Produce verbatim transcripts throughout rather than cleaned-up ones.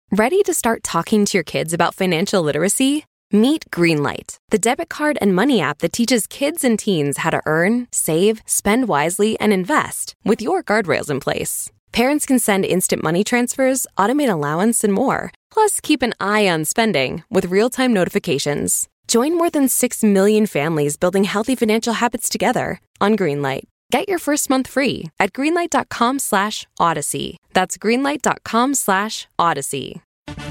Ready to start talking to your kids about financial literacy? Meet Greenlight, the debit card and money app that teaches kids and teens how to earn, save, spend wisely, and invest with your guardrails in place. Parents can send instant money transfers, automate allowance, and more. Plus, keep an eye on spending with real-time notifications. Join more than six million families building healthy financial habits together on Greenlight. Get your first month free at greenlight.com slash Odyssey. That's greenlight.com slash Odyssey.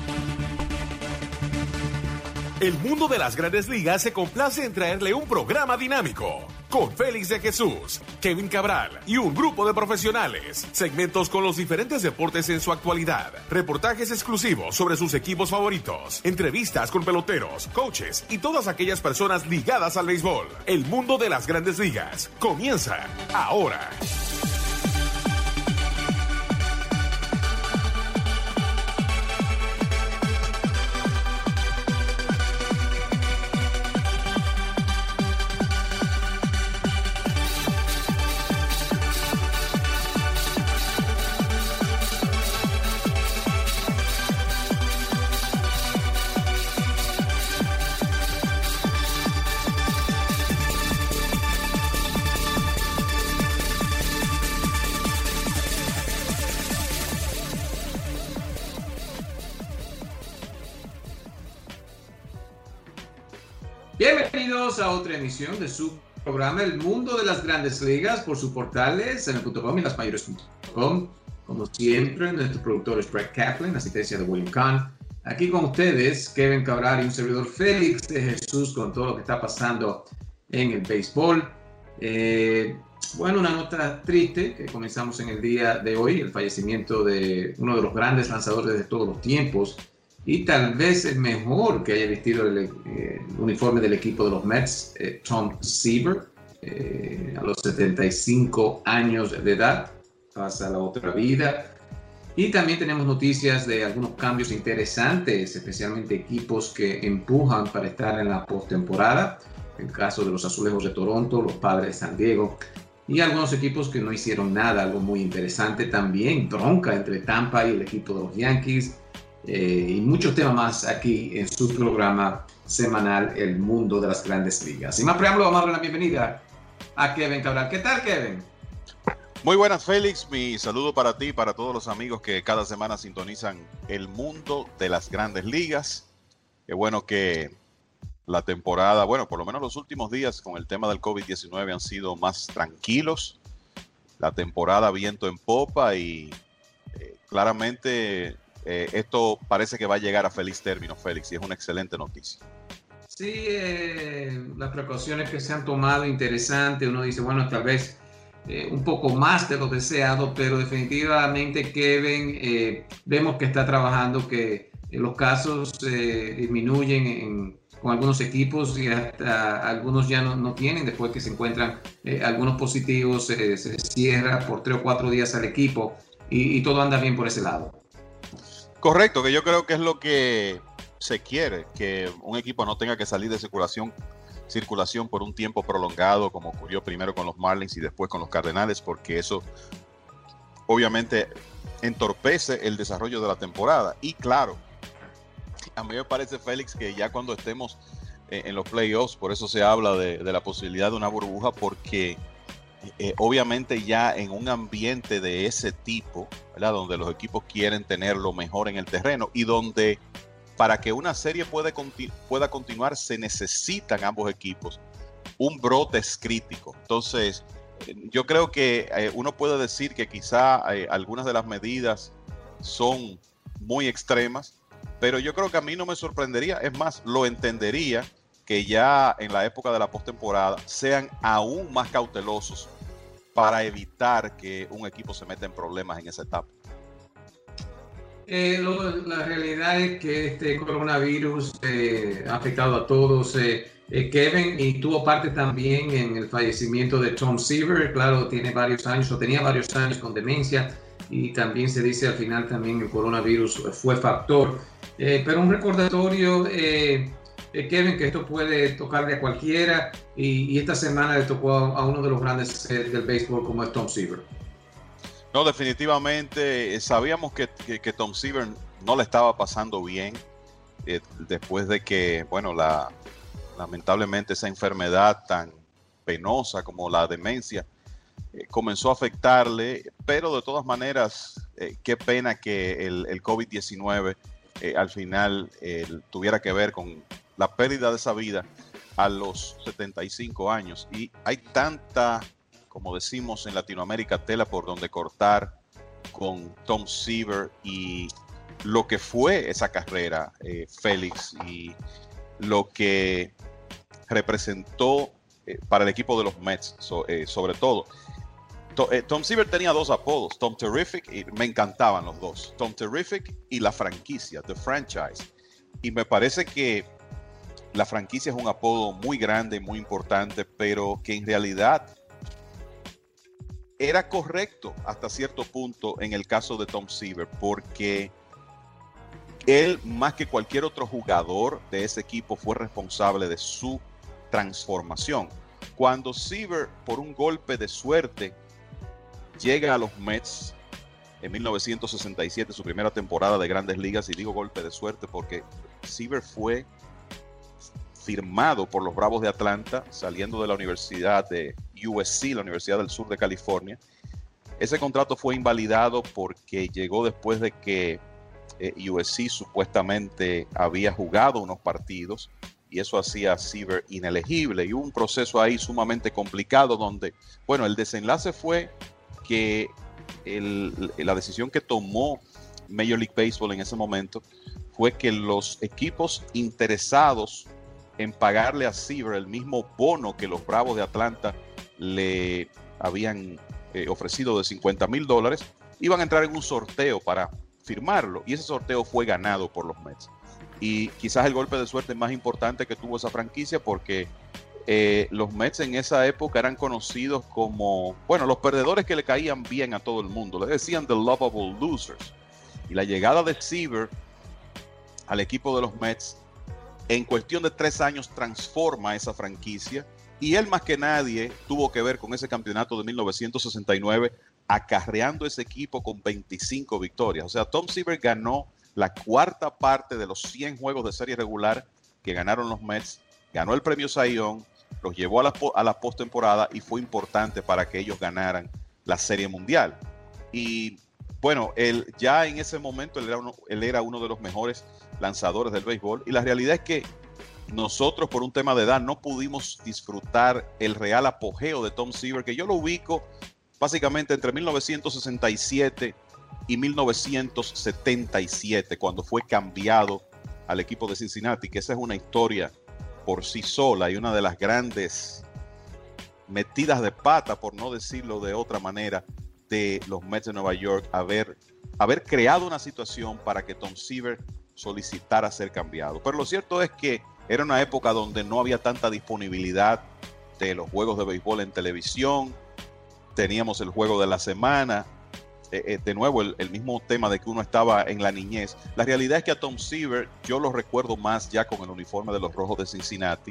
El mundo de las Grandes Ligas se complace en traerle un programa dinámico con Félix de Jesús, Kevin Cabral y un grupo de profesionales. Segmentos con los diferentes deportes en su actualidad, reportajes exclusivos sobre sus equipos favoritos, entrevistas con peloteros, coaches y todas aquellas personas ligadas al béisbol. El mundo de las Grandes Ligas comienza ahora. Bienvenidos a otra emisión de su programa El Mundo de las Grandes Ligas por sus portales en el punto com y las mayores punto com. Como siempre, nuestro productor es Brett Kaplan, asistencia de William Kahn. Aquí con ustedes, Kevin Cabral y un servidor Félix de Jesús con todo lo que está pasando en el béisbol. Eh, bueno, una nota triste que comenzamos en el día de hoy, el fallecimiento de uno de los grandes lanzadores de todos los tiempos, y tal vez el mejor que haya vestido el, eh, el uniforme del equipo de los Mets, eh, Tom Seaver, eh, a los setenta y cinco años de edad, pasa a la otra vida. Y también tenemos noticias de algunos cambios interesantes, especialmente equipos que empujan para estar en la postemporada. El caso de los Azulejos de Toronto, los Padres de San Diego, y algunos equipos que no hicieron nada, algo muy interesante también, bronca entre Tampa y el equipo de los Yankees. Eh, y muchos temas más aquí en su programa semanal El Mundo de las Grandes Ligas. Sin más preámbulo, vamos a darle la bienvenida a Kevin Cabral. ¿Qué tal, Kevin? Muy buenas, Félix. Mi saludo para ti y para todos los amigos que cada semana sintonizan El Mundo de las Grandes Ligas. Qué bueno que la temporada, bueno, por lo menos los últimos días con el tema del COVID diecinueve han sido más tranquilos. La temporada viento en popa y eh, claramente... Eh, esto parece que va a llegar a feliz término, Félix, y es una excelente noticia. Sí, eh, las precauciones que se han tomado, interesante. Uno dice, bueno, tal vez eh, un poco más de lo deseado, pero definitivamente, Kevin, eh, vemos que está trabajando, que eh, los casos eh, disminuyen en, con algunos equipos y hasta algunos ya no, no tienen, después que se encuentran eh, algunos positivos, eh, se cierra por tres o cuatro días al equipo y, y todo anda bien por ese lado. Correcto, que yo creo que es lo que se quiere, que un equipo no tenga que salir de circulación, circulación por un tiempo prolongado, como ocurrió primero con los Marlins y después con los Cardenales, porque eso obviamente entorpece el desarrollo de la temporada. Y claro, a mí me parece, Félix, que ya cuando estemos en los playoffs, por eso se habla de, de la posibilidad de una burbuja, porque Eh, obviamente ya en un ambiente de ese tipo, ¿verdad? Donde los equipos quieren tener lo mejor en el terreno y donde para que una serie puede, conti- pueda continuar se necesitan ambos equipos, un brote es crítico. Entonces eh, yo creo que eh, uno puede decir que quizá eh, algunas de las medidas son muy extremas, pero yo creo que a mí no me sorprendería, es más, lo entendería que ya en la época de la postemporada sean aún más cautelosos para evitar que un equipo se meta en problemas en esa etapa. Eh, lo, la realidad es que este coronavirus eh, ha afectado a todos, eh, eh, Kevin, y tuvo parte también en el fallecimiento de Tom Seaver. Claro, tiene varios años, o tenía varios años con demencia, y también se dice al final también el coronavirus fue factor. Eh, pero un recordatorio... Eh, Eh, Kevin, que esto puede tocarle a cualquiera y, y esta semana le tocó a, a uno de los grandes eh, del béisbol como es Tom Seaver. No, definitivamente eh, sabíamos que, que, que Tom Seaver no le estaba pasando bien eh, después de que, bueno, la, lamentablemente esa enfermedad tan penosa como la demencia eh, comenzó a afectarle, pero de todas maneras, eh, qué pena que el, el COVID diecinueve eh, al final eh, tuviera que ver con la pérdida de esa vida a los setenta y cinco años. Y hay tanta, como decimos en Latinoamérica, tela por donde cortar con Tom Seaver y lo que fue esa carrera, eh, Félix, y lo que representó eh, para el equipo de los Mets, so, eh, sobre todo. To, eh, Tom Seaver tenía dos apodos, Tom Terrific, y me encantaban los dos, Tom Terrific y la franquicia, The Franchise. Y me parece que la franquicia es un apodo muy grande, muy importante, pero que en realidad era correcto hasta cierto punto en el caso de Tom Seaver, porque él, más que cualquier otro jugador de ese equipo, fue responsable de su transformación. Cuando Seaver, por un golpe de suerte, llega a los Mets en mil novecientos sesenta y siete, su primera temporada de Grandes Ligas, y digo golpe de suerte porque Seaver fue firmado por los Bravos de Atlanta, saliendo de la Universidad de U S C, la Universidad del Sur de California. Ese contrato fue invalidado porque llegó después de que eh, U S C supuestamente había jugado unos partidos y eso hacía a Seaver inelegible, y hubo un proceso ahí sumamente complicado donde, bueno, el desenlace fue que el, la decisión que tomó Major League Baseball en ese momento fue que los equipos interesados en pagarle a Seaver el mismo bono que los Bravos de Atlanta le habían eh, ofrecido de cincuenta mil dólares, iban a entrar en un sorteo para firmarlo, y ese sorteo fue ganado por los Mets. Y quizás el golpe de suerte más importante que tuvo esa franquicia, porque eh, los Mets en esa época eran conocidos como, bueno, los perdedores que le caían bien a todo el mundo, le decían the lovable losers. Y la llegada de Seaver al equipo de los Mets en cuestión de tres años transforma esa franquicia, y él más que nadie tuvo que ver con ese campeonato de mil novecientos sesenta y nueve, acarreando ese equipo con veinticinco victorias. O sea, Tom Seaver ganó la cuarta parte de los cien juegos de serie regular que ganaron los Mets, ganó el premio Cy Young, los llevó a la, a la postemporada y fue importante para que ellos ganaran la Serie Mundial. Y bueno, él ya en ese momento él era uno, él era uno de los mejores lanzadores del béisbol, y la realidad es que nosotros por un tema de edad no pudimos disfrutar el real apogeo de Tom Seaver, que yo lo ubico básicamente entre mil novecientos sesenta y siete y mil novecientos setenta y siete, cuando fue cambiado al equipo de Cincinnati, que esa es una historia por sí sola y una de las grandes metidas de pata, por no decirlo de otra manera, de los Mets de Nueva York, haber, haber creado una situación para que Tom Seaver solicitara ser cambiado. Pero lo cierto es que era una época donde no había tanta disponibilidad de los juegos de béisbol en televisión. Teníamos el juego de la semana. Eh, eh, de nuevo, el, el mismo tema de que uno estaba en la niñez. La realidad es que a Tom Seaver yo lo recuerdo más ya con el uniforme de los Rojos de Cincinnati,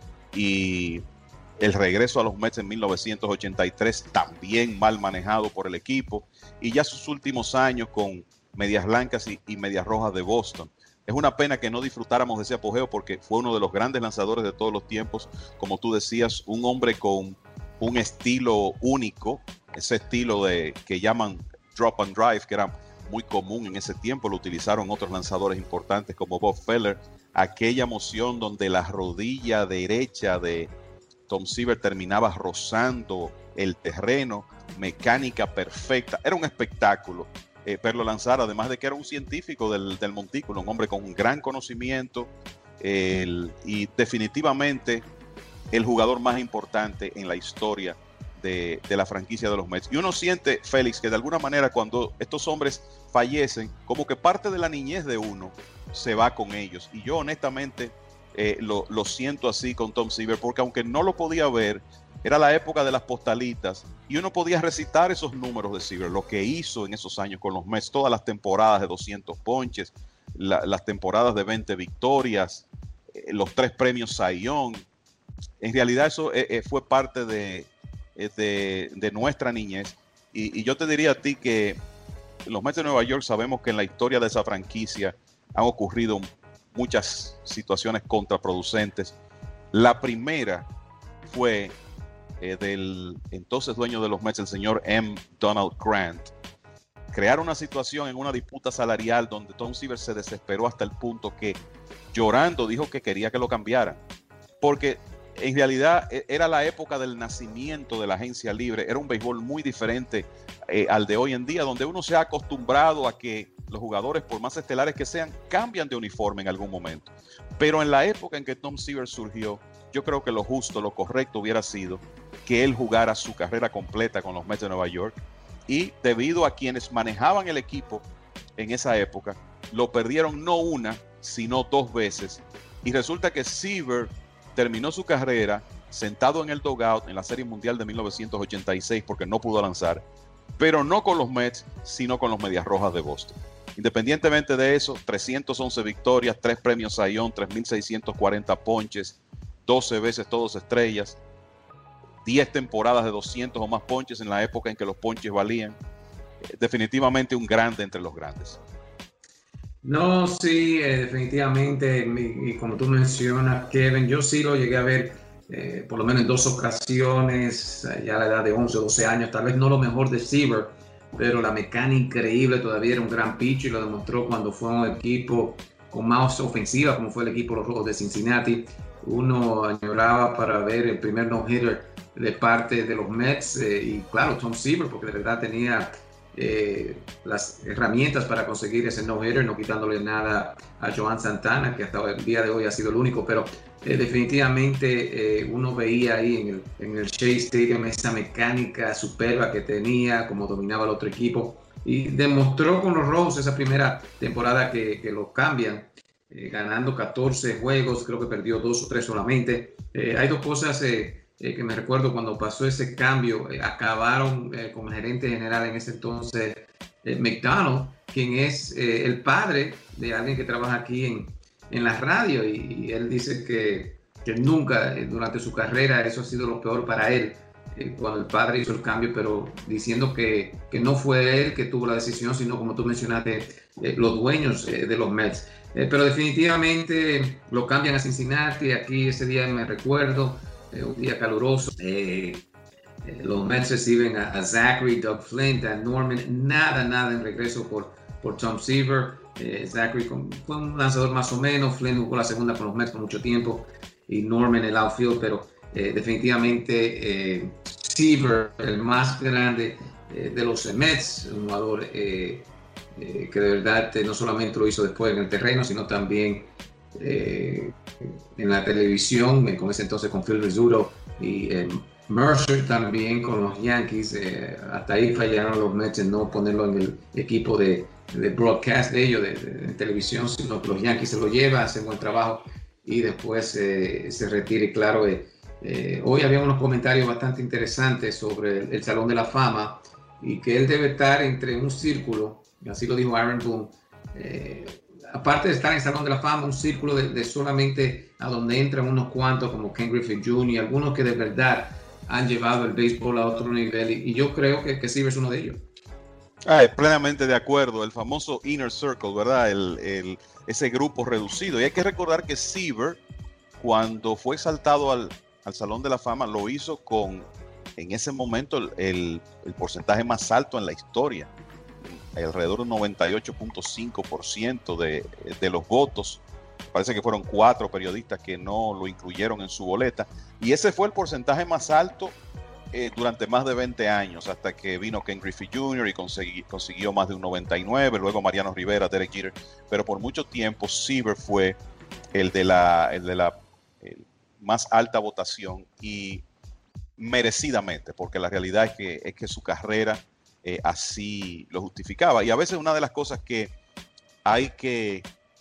y el regreso a los Mets en mil novecientos ochenta y tres también mal manejado por el equipo, y ya sus últimos años con Medias Blancas y, y Medias Rojas de Boston. Es una pena que no disfrutáramos de ese apogeo, porque fue uno de los grandes lanzadores de todos los tiempos, como tú decías, un hombre con un estilo único, ese estilo de que llaman drop and drive, que era muy común en ese tiempo, lo utilizaron otros lanzadores importantes como Bob Feller, aquella moción donde la rodilla derecha de Tom Seaver terminaba rozando el terreno, mecánica perfecta, era un espectáculo eh, verlo lanzar, además de que era un científico del, del montículo, un hombre con un gran conocimiento, el, y definitivamente el jugador más importante en la historia de, de la franquicia de los Mets. Y uno siente, Félix, que de alguna manera cuando estos hombres fallecen, como que parte de la niñez de uno se va con ellos. Y yo honestamente eh, lo, lo siento así con Tom Seaver, porque aunque no lo podía ver, era la época de las postalitas y uno podía recitar esos números de Seaver, lo que hizo en esos años con los Mets, todas las temporadas de doscientos ponches, la, las temporadas de veinte victorias, eh, los tres premios Cy Young. En realidad eso eh, eh, fue parte de, eh, de, de nuestra niñez, y, y yo te diría a ti que los Mets de Nueva York sabemos que en la historia de esa franquicia han ocurrido muchas situaciones contraproducentes. La primera fue eh, del entonces dueño de los Mets, el señor M. Donald Grant, crear una situación en una disputa salarial donde Tom Seaver se desesperó hasta el punto que, llorando, dijo que quería que lo cambiaran, porque en realidad era la época del nacimiento de la agencia libre. Era un béisbol muy diferente eh, al de hoy en día, donde uno se ha acostumbrado a que los jugadores, por más estelares que sean, cambian de uniforme en algún momento. Pero en la época en que Tom Seaver surgió, yo creo que lo justo, lo correcto hubiera sido que él jugara su carrera completa con los Mets de Nueva York, y debido a quienes manejaban el equipo en esa época, lo perdieron no una, sino dos veces, y resulta que Seaver terminó su carrera sentado en el dugout en la Serie Mundial de mil novecientos ochenta y seis porque no pudo lanzar, pero no con los Mets, sino con los Medias Rojas de Boston. Independientemente de eso, trescientas once victorias, tres premios Cy Young, tres mil seiscientos cuarenta ponches, doce veces todos estrellas, diez temporadas de doscientos o más ponches en la época en que los ponches valían. Definitivamente un grande entre los grandes. No, sí, eh, definitivamente, y, y como tú mencionas, Kevin, yo sí lo llegué a ver eh, por lo menos en dos ocasiones, ya a la edad de once o doce años, tal vez no lo mejor de Seaver, pero la mecánica increíble, todavía era un gran pitcher y lo demostró cuando fue un equipo con más ofensiva, como fue el equipo de los Rojos de Cincinnati. Uno añoraba para ver el primer no-hitter de parte de los Mets, eh, y claro, Tom Seaver, porque de verdad tenía eh, las herramientas para conseguir ese no-hitter, no quitándole nada a Joan Santana, que hasta el día de hoy ha sido el único, pero eh, definitivamente eh, uno veía ahí en el, en el Shea Stadium esa mecánica superba que tenía, como dominaba el otro equipo, y demostró con los Rojos esa primera temporada que, que lo cambian, eh, ganando catorce juegos, creo que perdió dos o tres solamente. Eh, hay dos cosas eh, Eh, que me recuerdo cuando pasó ese cambio, eh, acabaron eh, con el gerente general en ese entonces, eh, McDonald, quien es eh, el padre de alguien que trabaja aquí en, en la radio, y, y él dice que, que nunca eh, durante su carrera eso ha sido lo peor para él, eh, cuando el padre hizo el cambio, pero diciendo que, que no fue él que tuvo la decisión, sino como tú mencionaste, eh, los dueños eh, de los Mets. Eh, pero definitivamente lo cambian a Cincinnati. Aquí ese día me recuerdo, un día caluroso, eh, eh, los Mets reciben a, a Zachary, Doug Flint, a Norman, nada, nada en regreso por, por Tom Seaver. eh, Zachary con, fue un lanzador más o menos, Flint jugó la segunda con los Mets por mucho tiempo, y Norman el outfield, pero eh, definitivamente eh, Seaver, el más grande eh, de los Mets, un jugador eh, eh, que de verdad eh, no solamente lo hizo después en el terreno, sino también Eh, en la televisión, eh, con ese entonces con Phil Rizzuto y eh, Mercer también con los Yankees. Eh, hasta ahí fallaron los Mets en no ponerlo en el equipo de, de broadcast de ellos, de, de, de televisión, sino que los Yankees se lo llevan, hacen buen trabajo y después eh, se retira. Y claro, eh, eh, hoy había unos comentarios bastante interesantes sobre el, el Salón de la Fama, y que él debe estar entre un círculo, así lo dijo Aaron Boone, eh, aparte de estar en el Salón de la Fama, un círculo de, de solamente a donde entran unos cuantos como Ken Griffey junior, algunos que de verdad han llevado el béisbol a otro nivel, y, y yo creo que, que Seaver es uno de ellos. Ah, plenamente de acuerdo, el famoso Inner Circle, ¿verdad? El, el, ese grupo reducido. Y hay que recordar que Seaver, cuando fue exaltado al, al Salón de la Fama, lo hizo con, en ese momento, el, el, el porcentaje más alto en la historia. Alrededor del noventa y ocho punto cinco por ciento de, de los votos. Parece que fueron cuatro periodistas que no lo incluyeron en su boleta, y ese fue el porcentaje más alto eh, durante más de veinte años, hasta que vino Ken Griffey junior y consegui, consiguió más de un noventa y nueve, luego Mariano Rivera, Derek Jeter, pero por mucho tiempo Seaver fue el de la, el de la el más alta votación, y merecidamente, porque la realidad es que, es que su carrera Eh, así lo justificaba. Y a veces una de las cosas que hay que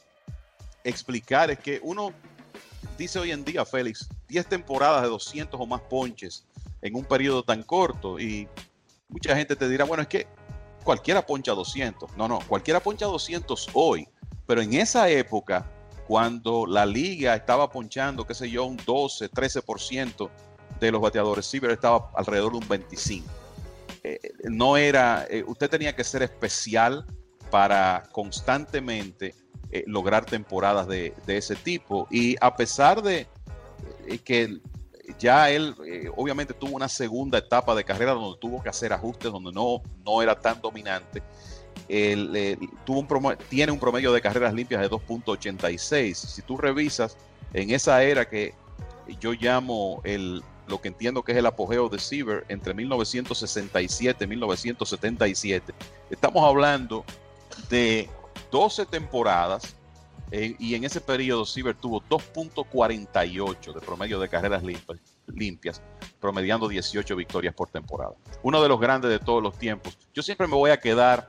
explicar es que uno dice hoy en día, Félix, diez temporadas de doscientos o más ponches en un periodo tan corto, y mucha gente te dirá, bueno, es que cualquiera poncha doscientos. No, no, cualquiera poncha doscientos hoy, pero en esa época, cuando la liga estaba ponchando, qué sé yo, un doce, trece por ciento de los bateadores, Seaver estaba alrededor de un veinticinco por ciento. eh, no era, eh, usted tenía que ser especial para constantemente eh, lograr temporadas de, de ese tipo. Y a pesar de eh, que ya él eh, obviamente tuvo una segunda etapa de carrera donde tuvo que hacer ajustes, donde no, no era tan dominante, él, eh, tuvo un promedio, tiene un promedio de carreras limpias de dos punto ochenta y seis. Si tú revisas en esa era que yo llamo el, lo que entiendo que es el apogeo de Seaver entre mil novecientos sesenta y siete y mil novecientos setenta y siete, estamos hablando de doce temporadas, eh, y en ese periodo Seaver tuvo dos punto cuarenta y ocho de promedio de carreras limpias, limpias, promediando dieciocho victorias por temporada. Uno de los grandes de todos los tiempos. Yo siempre me voy a quedar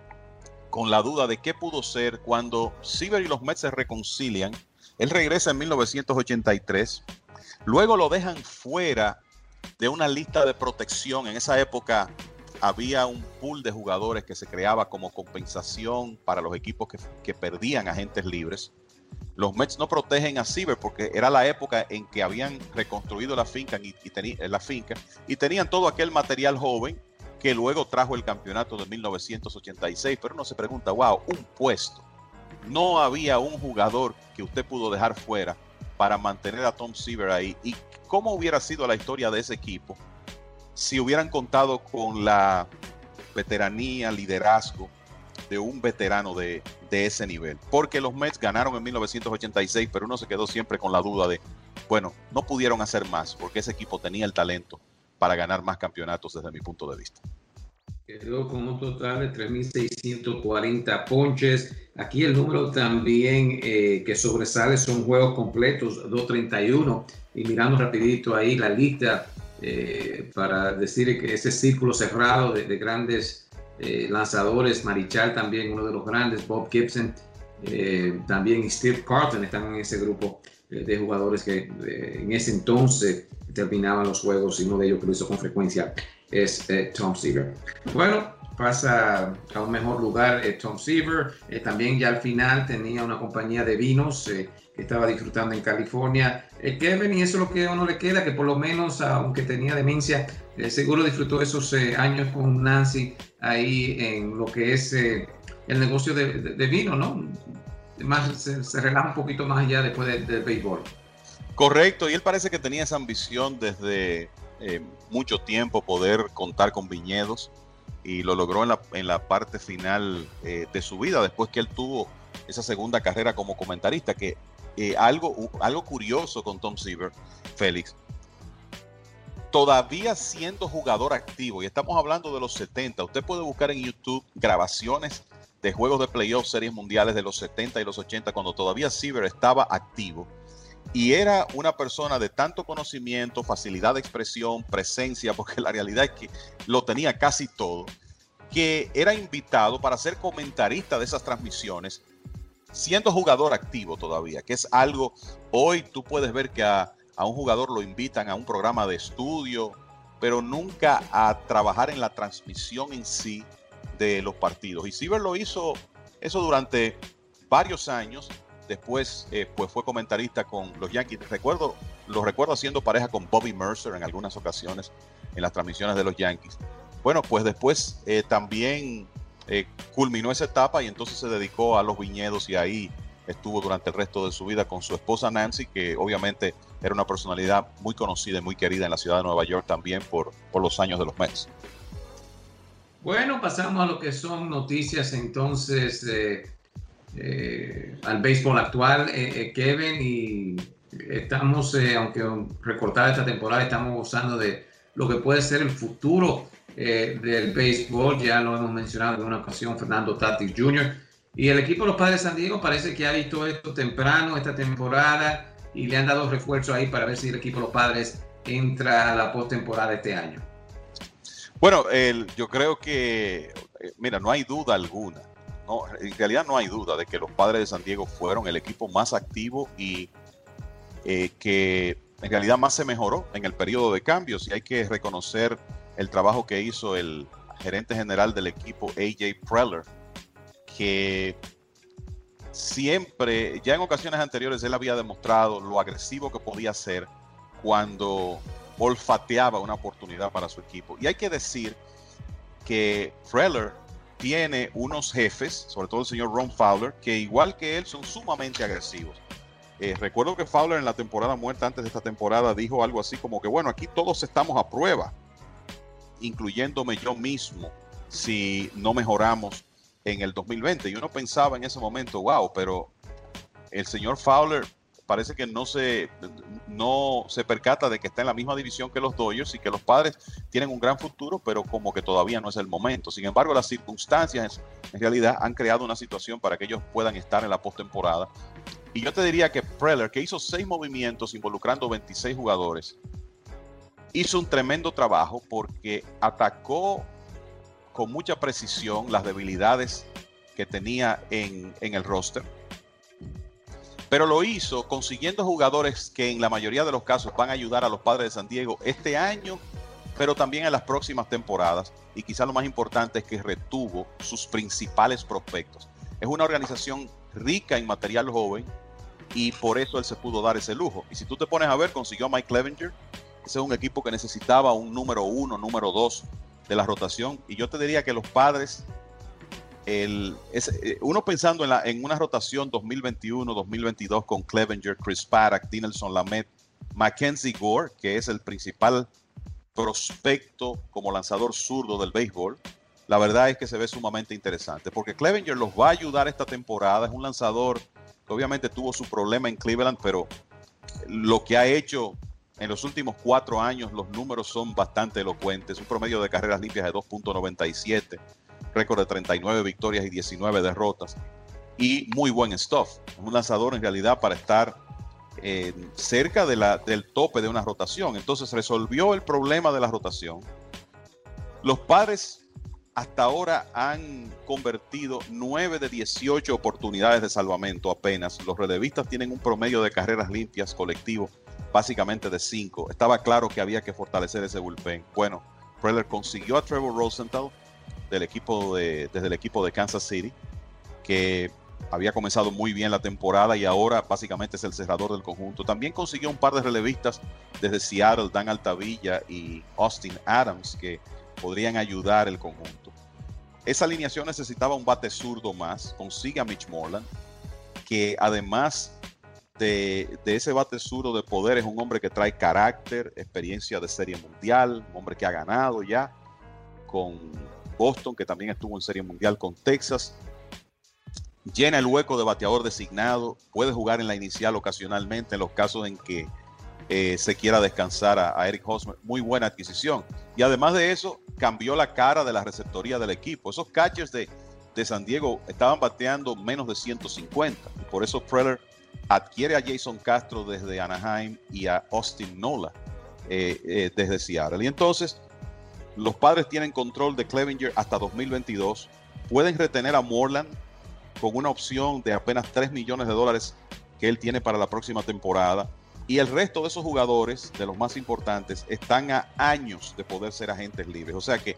con la duda de qué pudo ser cuando Seaver y los Mets se reconcilian. Él regresa en mil novecientos ochenta y tres, luego lo dejan fuera de una lista de protección. En esa época había un pool de jugadores que se creaba como compensación para los equipos que, que perdían agentes libres. Los Mets no protegen a Seaver porque era la época en que habían reconstruido la finca y, y, teni, la finca, y tenían todo aquel material joven que luego trajo el campeonato de mil novecientos ochenta y seis. Pero uno se pregunta, wow, un puesto. No había un jugador que usted pudo dejar fuera para mantener a Tom Seaver ahí. ¿Y cómo hubiera sido la historia de ese equipo si hubieran contado con la veteranía, liderazgo de un veterano de, de ese nivel? Porque los Mets ganaron en mil novecientos ochenta y seis, pero uno se quedó siempre con la duda de, bueno, no pudieron hacer más porque ese equipo tenía el talento para ganar más campeonatos desde mi punto de vista. Quedó con un total de tres mil seiscientos cuarenta ponches. Aquí el número también eh, que sobresale son juegos completos, doscientos treinta y uno. Y mirando rapidito ahí la lista, eh, para decir que ese círculo cerrado de, de grandes eh, lanzadores, Marichal también uno de los grandes, Bob Gibson, eh, también Steve Carlton están en ese grupo eh, de jugadores que eh, en ese entonces terminaban los juegos, y uno de ellos que lo hizo con frecuencia es eh, Tom Seaver. Bueno, pasa a un mejor lugar eh, Tom Seaver. Eh, también ya al final tenía una compañía de vinos eh, que estaba disfrutando en California. Eh, Kevin, y eso es lo que a uno le queda, que por lo menos, aunque tenía demencia, eh, seguro disfrutó esos eh, años con Nancy ahí en lo que es eh, el negocio de, de, de vino, ¿no? Más, se, se relaja un poquito más allá después del de béisbol. Correcto, y él parece que tenía esa ambición desde eh, mucho tiempo, poder contar con viñedos, y lo logró en la, en la parte final eh, de su vida, después que él tuvo esa segunda carrera como comentarista. Que eh, algo, algo curioso con Tom Seaver, Félix, todavía siendo jugador activo, y estamos hablando de los setenta, usted puede buscar en YouTube grabaciones de juegos de playoff, series mundiales de los setenta y los ochenta, cuando todavía Seaver estaba activo. Y era una persona de tanto conocimiento, facilidad de expresión, presencia, porque la realidad es que lo tenía casi todo, que era invitado para ser comentarista de esas transmisiones, siendo jugador activo todavía, que es algo, hoy tú puedes ver que a, a un jugador lo invitan a un programa de estudio, pero nunca a trabajar en la transmisión en sí de los partidos. Y Seaver lo hizo eso durante varios años. Después eh, pues fue comentarista con los Yankees. Recuerdo, lo recuerdo haciendo pareja con Bobby Mercer en algunas ocasiones en las transmisiones de los Yankees. Bueno, pues después eh, también eh, culminó esa etapa y entonces se dedicó a los viñedos, y ahí estuvo durante el resto de su vida con su esposa Nancy, que obviamente era una personalidad muy conocida y muy querida en la ciudad de Nueva York también por, por los años de los Mets. Bueno, pasamos a lo que son noticias entonces eh, eh, al béisbol actual, eh, eh, Kevin, y estamos, eh, aunque recortada esta temporada, estamos gozando de lo que puede ser el futuro eh, del béisbol. Ya lo hemos mencionado en una ocasión, Fernando Tatis junior Y el equipo de los Padres de San Diego parece que ha visto esto temprano esta temporada y le han dado refuerzo ahí para ver si el equipo de los Padres entra a la postemporada este año. Bueno, el, yo creo que, eh, mira, no hay duda alguna, no, en realidad no hay duda de que los Padres de San Diego fueron el equipo más activo y eh, que en realidad más se mejoró en el periodo de cambios, y hay que reconocer el trabajo que hizo el gerente general del equipo, A J Preller, que siempre, ya en ocasiones anteriores, él había demostrado lo agresivo que podía ser cuando olfateaba una oportunidad para su equipo. Y hay que decir que Preller tiene unos jefes, sobre todo el señor Ron Fowler, que igual que él son sumamente agresivos. Eh, recuerdo que Fowler en la temporada muerta, antes de esta temporada, dijo algo así como que, bueno, aquí todos estamos a prueba, incluyéndome yo mismo, si no mejoramos en el dos mil veinte. Y uno pensaba en ese momento, wow, pero el señor Fowler parece que no se, no se percata de que está en la misma división que los Dodgers y que los Padres tienen un gran futuro, pero como que todavía no es el momento. Sin embargo, las circunstancias en realidad han creado una situación para que ellos puedan estar en la postemporada. Y yo te diría que Preller, que hizo seis movimientos involucrando veintiséis jugadores, hizo un tremendo trabajo porque atacó con mucha precisión las debilidades que tenía en, en el roster. Pero lo hizo consiguiendo jugadores que en la mayoría de los casos van a ayudar a los Padres de San Diego este año, pero también en las próximas temporadas. Y quizá lo más importante es que retuvo sus principales prospectos. Es una organización rica en material joven y por eso él se pudo dar ese lujo. Y si tú te pones a ver, consiguió a Mike Clevinger. Ese es un equipo que necesitaba un número uno, número dos de la rotación. Y yo te diría que los Padres, el, es, uno pensando en, la, en una rotación dos mil veintiuno dos mil veintidós con Clevinger, Chris Paddock, Dinelson Lamet, Mackenzie Gore, que es el principal prospecto como lanzador zurdo del béisbol, la verdad es que se ve sumamente interesante, porque Clevinger los va a ayudar esta temporada. Es un lanzador que obviamente tuvo su problema en Cleveland, pero lo que ha hecho en los últimos cuatro años, los números son bastante elocuentes. Un promedio de carreras limpias de dos punto noventa y siete, récord de treinta y nueve victorias y diecinueve derrotas, y muy buen stuff. Es un lanzador en realidad para estar eh, cerca de la, del tope de una rotación. Entonces resolvió el problema de la rotación. Los Padres hasta ahora han convertido nueve de dieciocho oportunidades de salvamento apenas. Los relevistas tienen un promedio de carreras limpias colectivo básicamente de cinco. Estaba claro que había que fortalecer ese bullpen. Bueno, Preller consiguió a Trevor Rosenthal del equipo de, desde el equipo de Kansas City, que había comenzado muy bien la temporada y ahora básicamente es el cerrador del conjunto. También consiguió un par de relevistas desde Seattle, Dan Altavilla y Austin Adams, que podrían ayudar el conjunto. Esa alineación necesitaba un bate zurdo más. Consigue a Mitch Moreland, que además de, de ese bate zurdo de poder, es un hombre que trae carácter, experiencia de Serie Mundial, un hombre que ha ganado ya con Boston, que también estuvo en Serie Mundial con Texas. Llena el hueco de bateador designado, puede jugar en la inicial ocasionalmente en los casos en que Eh, se quiera descansar a, a Eric Hosmer. Muy buena adquisición. Y además de eso, cambió la cara de la receptoría del equipo. Esos catchers de, de San Diego estaban bateando menos de ciento cincuenta. Y por eso Preller adquiere a Jason Castro desde Anaheim y a Austin Nola eh, eh, desde Seattle. Y entonces, los Padres tienen control de Clevinger hasta dos mil veintidós. Pueden retener a Moreland con una opción de apenas tres millones de dólares que él tiene para la próxima temporada. Y el resto de esos jugadores, de los más importantes, están a años de poder ser agentes libres. O sea que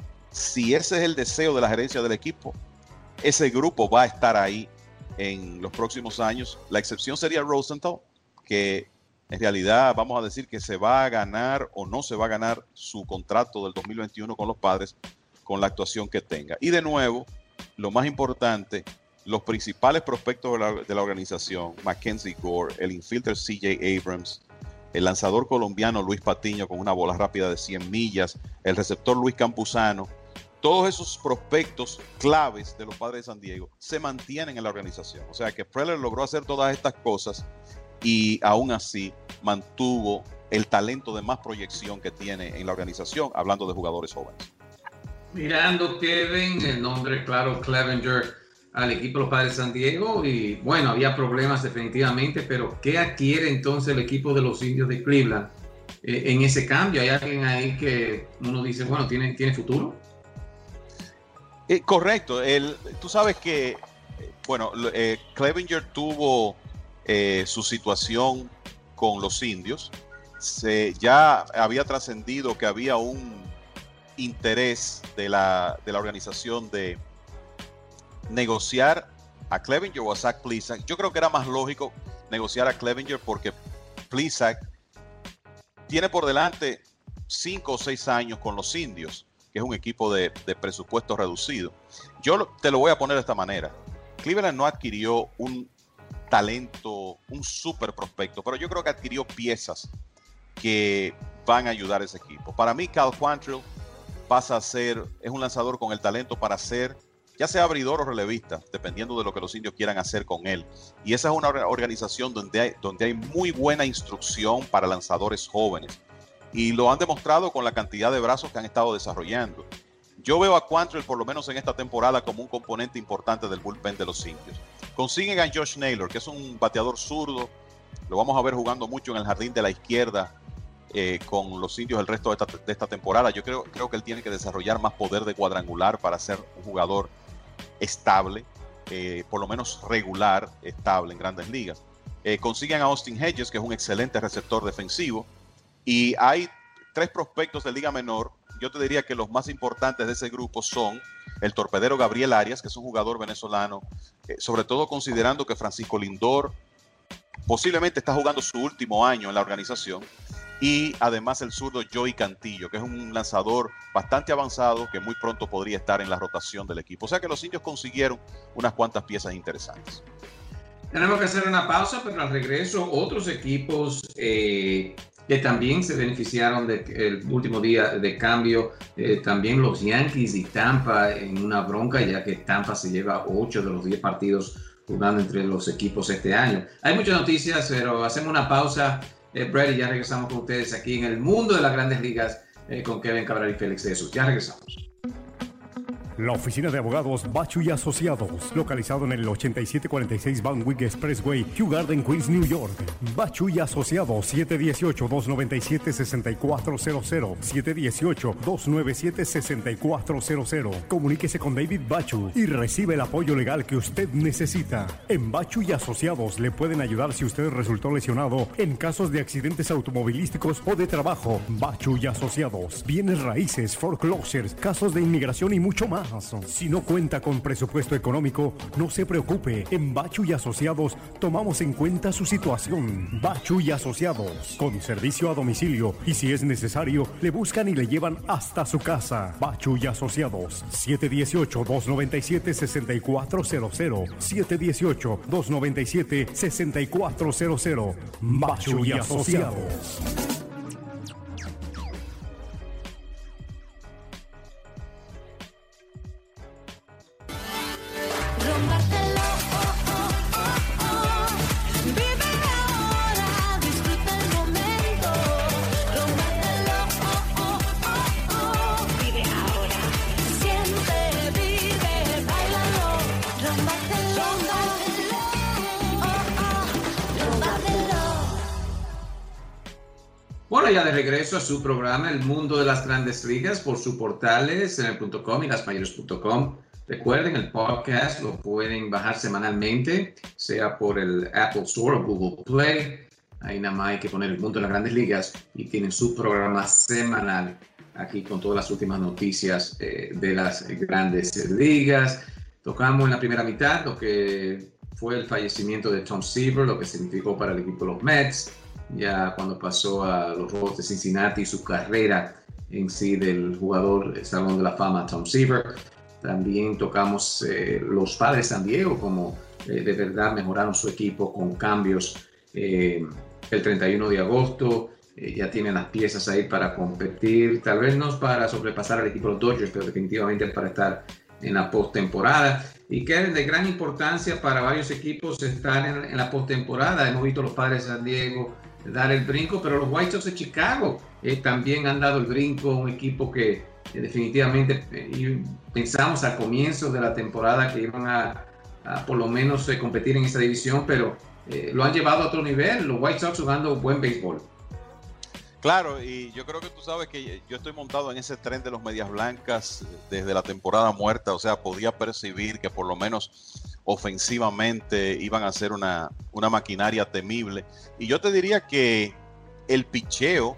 si ese es el deseo de la gerencia del equipo, ese grupo va a estar ahí en los próximos años. La excepción sería Rosenthal, que en realidad vamos a decir que se va a ganar o no se va a ganar su contrato del dos mil veintiuno con los Padres con la actuación que tenga. Y de nuevo, lo más importante, los principales prospectos de la, de la organización, Mackenzie Gore, el infielder C J Abrams, el lanzador colombiano Luis Patiño con una bola rápida de cien millas, el receptor Luis Campuzano, todos esos prospectos claves de los Padres de San Diego se mantienen en la organización. O sea que Preller logró hacer todas estas cosas y aún así mantuvo el talento de más proyección que tiene en la organización, hablando de jugadores jóvenes. Mirando, Kevin, el nombre claro, Clevinger, al equipo de los Padres de San Diego, y bueno, había problemas definitivamente, pero ¿qué adquiere entonces el equipo de los Indios de Cleveland eh, en ese cambio? ¿Hay alguien ahí que uno dice, bueno, tiene, tiene futuro? Eh, correcto, el, tú sabes que, bueno, eh, Clevinger tuvo eh, su situación con los Indios, se, ya había trascendido que había un interés de la, de la organización de negociar a Clevinger o a Zach Plesac. Yo creo que era más lógico negociar a Clevinger porque Plesac tiene por delante cinco o seis años con los Indios. que es un equipo de, de presupuesto reducido. Yo lo, te lo voy a poner de esta manera. Cleveland no adquirió un talento, un super prospecto, pero yo creo que adquirió piezas que van a ayudar a ese equipo. Para mí, Cal Quantrill pasa a ser, es un lanzador con el talento para ser, ya sea abridor o relevista, dependiendo de lo que los indios quieran hacer con él. Y esa es una organización donde hay, donde hay muy buena instrucción para lanzadores jóvenes. Y lo han demostrado con la cantidad de brazos que han estado desarrollando. Yo veo a Quantrill, por lo menos en esta temporada, como un componente importante del bullpen de los indios. Consiguen a Josh Naylor, que es un bateador zurdo. Lo vamos a ver jugando mucho en el jardín de la izquierda eh, con los indios el resto de esta, de esta temporada. Yo creo, creo que él tiene que desarrollar más poder de cuadrangular para ser un jugador estable, eh, por lo menos regular, estable en grandes ligas. Eh, consiguen a Austin Hedges, que es un excelente receptor defensivo. Y hay tres prospectos de Liga Menor. Yo te diría que los más importantes de ese grupo son el torpedero Gabriel Arias, que es un jugador venezolano, eh, sobre todo considerando que Francisco Lindor posiblemente está jugando su último año en la organización, y además el zurdo Joey Cantillo, que es un lanzador bastante avanzado que muy pronto podría estar en la rotación del equipo. O sea que los indios consiguieron unas cuantas piezas interesantes. Tenemos que hacer una pausa, pero al regreso otros equipos eh, que también se beneficiaron del último día de cambio, eh, también los Yankees y Tampa en una bronca, ya que Tampa se lleva ocho de los diez partidos jugando entre los equipos este año. Hay muchas noticias, pero hacemos una pausa, eh, Brett, y ya regresamos con ustedes aquí en el mundo de las grandes ligas eh, con Kevin Cabral y Félix de Jesús. Ya regresamos. La oficina de abogados Bachu y Asociados, localizado en el ochenta y siete cuarenta y seis Van Wyck Expressway, Kew Garden, Queens, New York. Bachu y Asociados, siete uno ocho, dos nueve siete, seis cuatro cero cero, siete uno ocho, dos nueve siete, seis cuatro cero cero. Comuníquese con David Bachu y recibe el apoyo legal que usted necesita. En Bachu y Asociados le pueden ayudar si usted resultó lesionado en casos de accidentes automovilísticos o de trabajo. Bachu y Asociados, bienes raíces, foreclosures, casos de inmigración y mucho más. Si no cuenta con presupuesto económico, no se preocupe. En Bachu y Asociados tomamos en cuenta su situación. Bachu y Asociados, con servicio a domicilio, y si es necesario, le buscan y le llevan hasta su casa. Bachu y Asociados, siete uno ocho, dos nueve siete, seis cuatro cero cero, siete uno ocho, dos nueve siete, seis cuatro cero cero. Bachu y Asociados. Bueno, ya de regreso a su programa El Mundo de las Grandes Ligas por sus portales en el punto com y lasmayores punto com. Recuerden, el podcast lo pueden bajar semanalmente, sea por el Apple Store o Google Play. Ahí nada más hay que poner El Mundo de las Grandes Ligas y tienen su programa semanal aquí con todas las últimas noticias eh, de las Grandes Ligas. Tocamos en la primera mitad lo que fue el fallecimiento de Tom Seaver, lo que significó para el equipo de los Mets, ya cuando pasó a los Rojos de Cincinnati, su carrera en sí del jugador del Salón de la Fama Tom Seaver. También tocamos eh, los Padres de San Diego, como eh, de verdad mejoraron su equipo con cambios eh, el treinta y uno de agosto. Eh, ya tienen las piezas ahí para competir, tal vez no para sobrepasar al equipo de los Dodgers, pero definitivamente para estar en la postemporada. Y que es de gran importancia para varios equipos estar en, en la postemporada. Hemos visto los Padres de San Diego dar el brinco, pero los White Sox de Chicago eh, también han dado el brinco, un equipo que eh, definitivamente eh, pensamos al comienzo de la temporada que iban a, a por lo menos eh, competir en esta división, pero eh, lo han llevado a otro nivel, los White Sox jugando buen béisbol. Claro, y yo creo que tú sabes que yo estoy montado en ese tren de los Medias Blancas desde la temporada muerta, o sea, podía percibir que por lo menos ofensivamente iban a ser una, una maquinaria temible. Y yo te diría que el picheo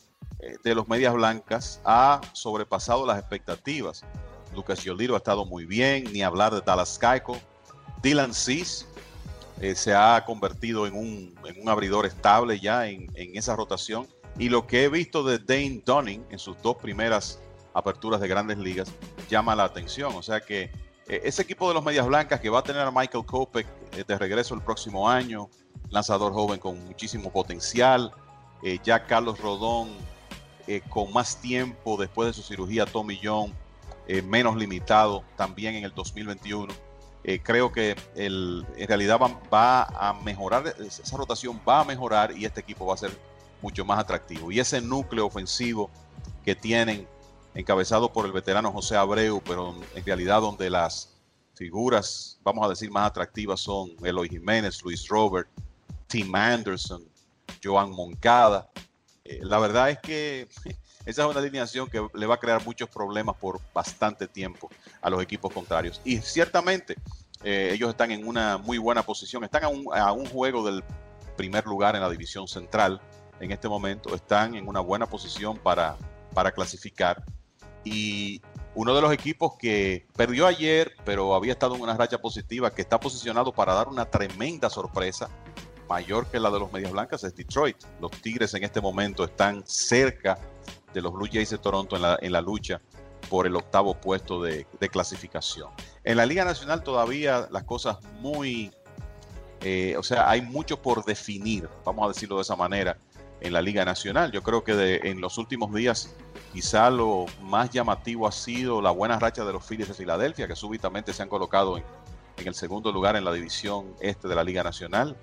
de los Medias Blancas ha sobrepasado las expectativas. Lucas Giolito ha estado muy bien, ni hablar de Dallas Keuchel. Dylan Cease eh, se ha convertido en un, en un abridor estable ya en, en esa rotación. Y lo que he visto de Dane Dunning en sus dos primeras aperturas de Grandes Ligas, llama la atención. O sea que eh, ese equipo de los Medias Blancas, que va a tener a Michael Kopech eh, de regreso el próximo año, lanzador joven con muchísimo potencial, eh, ya Carlos Rodón eh, con más tiempo después de su cirugía Tommy John, eh, menos limitado también en el dos mil veintiuno. Eh, creo que el, en realidad va, va a mejorar, esa rotación va a mejorar y este equipo va a ser mucho más atractivo. Y ese núcleo ofensivo que tienen, encabezado por el veterano José Abreu, pero en realidad donde las figuras, vamos a decir, más atractivas son Eloy Jiménez, Luis Robert, Tim Anderson, Joan Moncada. Eh, la verdad es que esa es una alineación que le va a crear muchos problemas por bastante tiempo a los equipos contrarios. Y ciertamente eh, ellos están en una muy buena posición. Están a un, a un juego del primer lugar en la división central en este momento. Están en una buena posición para, para clasificar. Y uno de los equipos que perdió ayer, pero había estado en una racha positiva, que está posicionado para dar una tremenda sorpresa, mayor que la de los Medias Blancas, es Detroit. Los Tigres en este momento están cerca de los Blue Jays de Toronto en la, en la lucha por el octavo puesto de, de clasificación. En la Liga Nacional todavía las cosas muy, eh, o sea, hay mucho por definir, vamos a decirlo de esa manera, en la Liga Nacional. Yo creo que de, en los últimos días quizá lo más llamativo ha sido la buena racha de los Phillies de Filadelfia, que súbitamente se han colocado en, en el segundo lugar en la división este de la Liga Nacional.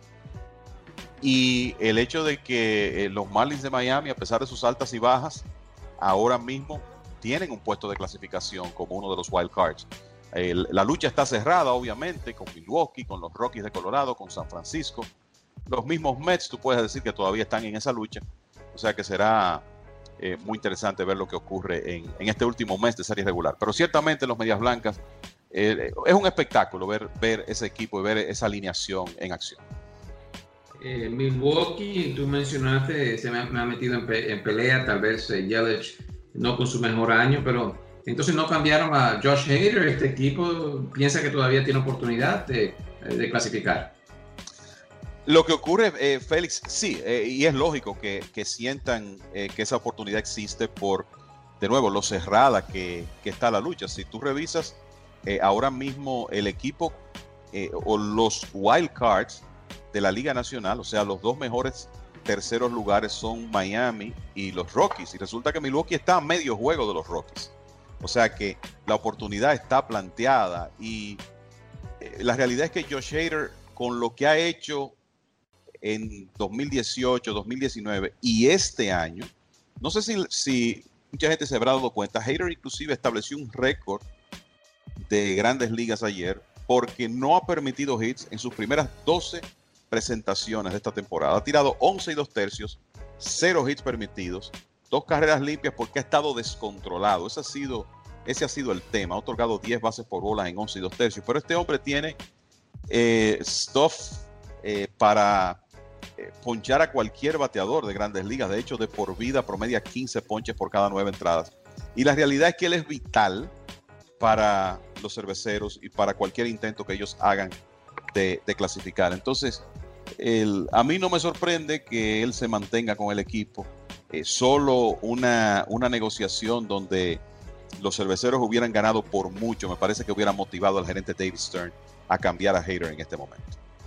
Y el hecho de que eh, los Marlins de Miami, a pesar de sus altas y bajas, ahora mismo tienen un puesto de clasificación como uno de los wild cards. Eh, la lucha está cerrada, obviamente, con Milwaukee, con los Rockies de Colorado, con San Francisco. Los mismos Mets, tú puedes decir que todavía están en esa lucha. O sea que será eh, muy interesante ver lo que ocurre en, en este último mes de serie regular. Pero ciertamente los Medias Blancas, eh, es un espectáculo ver, ver ese equipo y ver esa alineación en acción. Eh, Milwaukee, tú mencionaste, se me ha, me ha metido en, pe en pelea, tal vez eh, Yelich no con su mejor año, pero entonces no cambiaron a Josh Hader. Este equipo piensa que todavía tiene oportunidad de, de clasificar. Lo que ocurre, eh, Félix, sí, eh, y es lógico que, que sientan eh, que esa oportunidad existe por, de nuevo, lo cerrada que, que está la lucha. Si tú revisas eh, ahora mismo el equipo eh, o los wild cards de la Liga Nacional, o sea, los dos mejores terceros lugares son Miami y los Rockies, y resulta que Milwaukee está a medio juego de los Rockies. O sea que la oportunidad está planteada y eh, la realidad es que Josh Hader, con lo que ha hecho en dos mil dieciocho, dos mil diecinueve y este año, no sé si, si mucha gente se habrá dado cuenta, Hader inclusive estableció un récord de Grandes Ligas ayer porque no ha permitido hits en sus primeras doce presentaciones de esta temporada. Ha tirado once y dos tercios, cero hits permitidos, dos carreras limpias porque ha estado descontrolado. Ese ha sido, ese ha sido el tema. Ha otorgado diez bases por bolas en once y dos tercios. Pero este hombre tiene eh, stuff eh, para eh, ponchar a cualquier bateador de Grandes Ligas. De hecho, de por vida promedia quince ponches por cada nueve entradas. Y la realidad es que él es vital para los cerveceros y para cualquier intento que ellos hagan de, de clasificar. Entonces, el, a mí no me sorprende que él se mantenga con el equipo. Eh, solo una, una negociación donde los cerveceros hubieran ganado por mucho, me parece que hubiera motivado al gerente David Stern a cambiar a Hader en este momento.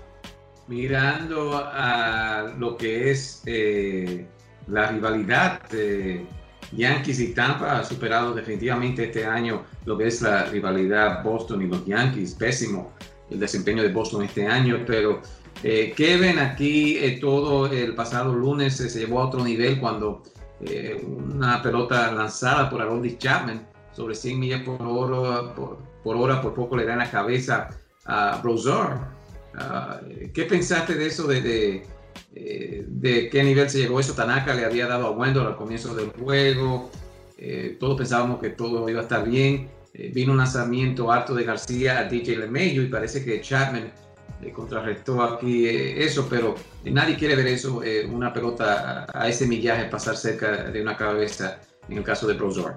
Mirando a lo que es eh, la rivalidad de Yankees y Tampa, ha superado definitivamente este año lo que es la rivalidad Boston y los Yankees. Pésimo el desempeño de Boston este año, pero eh, Kevin, aquí eh, todo el pasado lunes eh, se llevó a otro nivel cuando eh, una pelota lanzada por Aroldis Chapman sobre cien millas por hora por, por hora por poco le da en la cabeza a Brosseau. Uh, ¿Qué pensaste de eso? De, de, eh, de qué nivel se llegó eso. Tanaka le había dado a Wendell al comienzo del juego. Eh, todos pensábamos que todo iba a estar bien. Eh, vino un lanzamiento harto de García a D J LeMahieu y parece que Chapman eh, contrarrestó aquí eh, eso, pero eh, nadie quiere ver eso, eh, una pelota a, a ese millaje pasar cerca de una cabeza en el caso de Brosseau.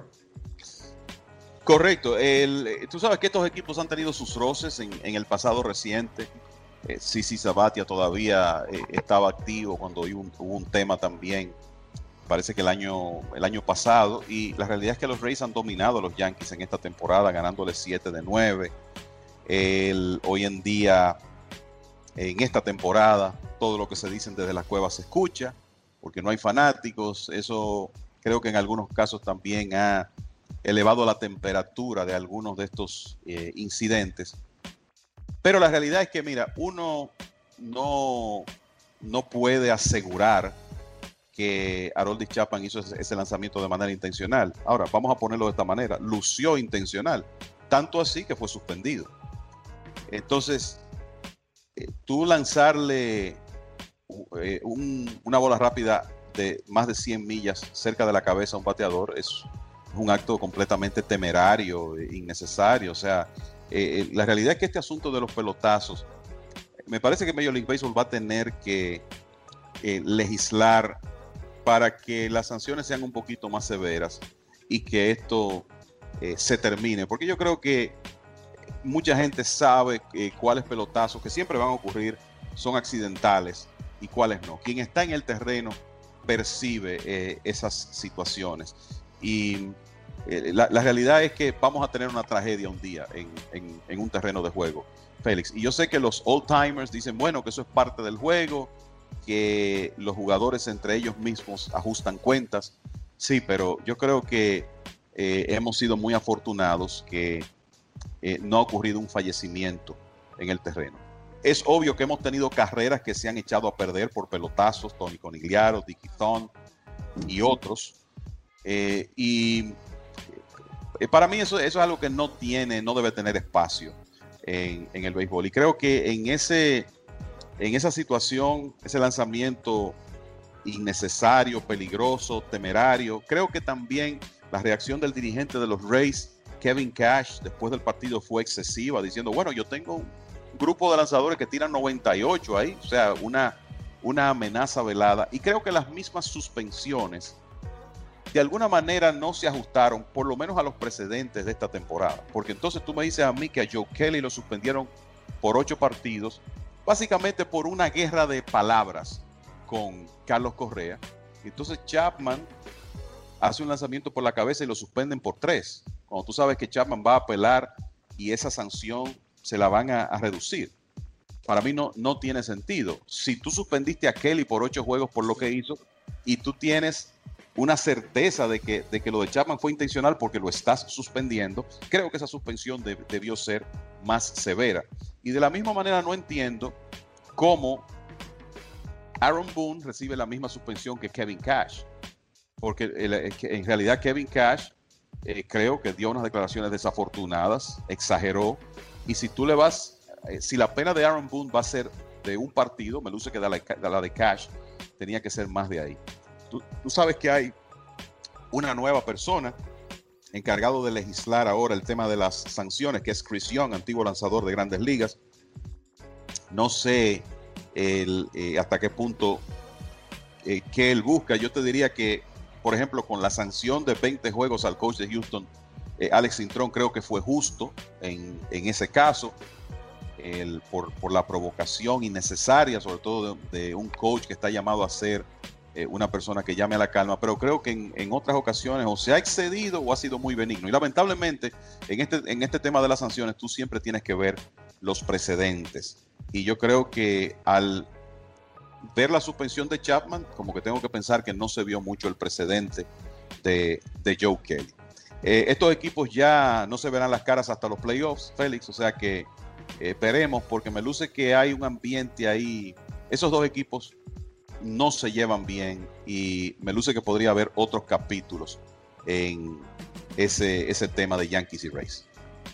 Correcto. El, tú sabes que estos equipos han tenido sus roces en, en el pasado reciente. Eh, Sisi Sabathia todavía eh, estaba activo cuando hubo un, hubo un tema también parece que el año, el año pasado, y la realidad es que los Rays han dominado a los Yankees en esta temporada, ganándoles siete de nueve. El, hoy en día, en esta temporada, todo lo que se dicen desde las cuevas se escucha, porque no hay fanáticos. Eso creo que en algunos casos también ha elevado la temperatura de algunos de estos eh, incidentes. Pero la realidad es que, mira, uno no, no puede asegurar que Aroldis Chapman hizo ese, ese lanzamiento de manera intencional. Ahora, vamos a ponerlo de esta manera. Lució intencional, tanto así que fue suspendido. Entonces, eh, tú lanzarle eh, un, una bola rápida de más de cien millas cerca de la cabeza a un bateador es un acto completamente temerario, eh, innecesario. O sea, eh, la realidad es que este asunto de los pelotazos, me parece que Major League Baseball va a tener que eh, legislar para que las sanciones sean un poquito más severas y que esto eh, se termine. Porque yo creo que mucha gente sabe eh, cuáles pelotazos que siempre van a ocurrir son accidentales y cuáles no. Quien está en el terreno percibe eh, esas situaciones. Y eh, la, la realidad es que vamos a tener una tragedia un día en, en, en un terreno de juego, Félix. Y yo sé que los old-timers dicen, bueno, que eso es parte del juego, que los jugadores entre ellos mismos ajustan cuentas. Sí, pero yo creo que eh, hemos sido muy afortunados que eh, no ha ocurrido un fallecimiento en el terreno. Es obvio que hemos tenido carreras que se han echado a perder por pelotazos, Tony Conigliaro, Dickie Thon y otros. Eh, y eh, para mí eso, eso es algo que no tiene, no debe tener espacio en, en el béisbol. Y creo que en ese... En esa situación, ese lanzamiento innecesario, peligroso, temerario, creo que también la reacción del dirigente de los Rays, Kevin Cash, después del partido fue excesiva, diciendo, bueno, yo tengo un grupo de lanzadores que tiran noventa y ocho ahí, o sea, una, una amenaza velada. Y creo que las mismas suspensiones, de alguna manera, no se ajustaron, por lo menos a los precedentes de esta temporada. Porque entonces tú me dices a mí que a Joe Kelly lo suspendieron por ocho partidos, básicamente por una guerra de palabras con Carlos Correa. Entonces Chapman hace un lanzamiento por la cabeza y lo suspenden por tres. Cuando tú sabes que Chapman va a apelar y esa sanción se la van a, a reducir. Para mí no, no tiene sentido. Si tú suspendiste a Kelly por ocho juegos por lo que hizo y tú tienes una certeza de que, de que lo de Chapman fue intencional porque lo estás suspendiendo, creo que esa suspensión de, debió ser más severa. Y de la misma manera no entiendo cómo Aaron Boone recibe la misma suspensión que Kevin Cash. Porque el, el, en realidad Kevin Cash eh, creo que dio unas declaraciones desafortunadas, exageró. Y si tú le vas, eh, si la pena de Aaron Boone va a ser de un partido, me luce que de la, de la de Cash tenía que ser más de ahí. Tú, tú sabes que hay una nueva persona encargado de legislar ahora el tema de las sanciones, que es Chris Young, antiguo lanzador de Grandes Ligas. No sé el, eh, hasta qué punto eh, que él busca. Yo te diría que, por ejemplo, con la sanción de veinte juegos al coach de Houston, eh, Alex Cintrón, creo que fue justo en, en ese caso, el, por, por la provocación innecesaria, sobre todo de, de un coach que está llamado a ser Eh, una persona que llame a la calma, pero creo que en, en otras ocasiones o se ha excedido o ha sido muy benigno. Y lamentablemente en este, en este tema de las sanciones tú siempre tienes que ver los precedentes. Y yo creo que al ver la suspensión de Chapman, como que tengo que pensar que no se vio mucho el precedente de, de Joe Kelly. Eh, estos equipos ya no se verán las caras hasta los playoffs, Félix, o sea que eh, esperemos, porque me luce que hay un ambiente ahí. Esos dos equipos no se llevan bien y me luce que podría haber otros capítulos en ese, ese tema de Yankees y Rays.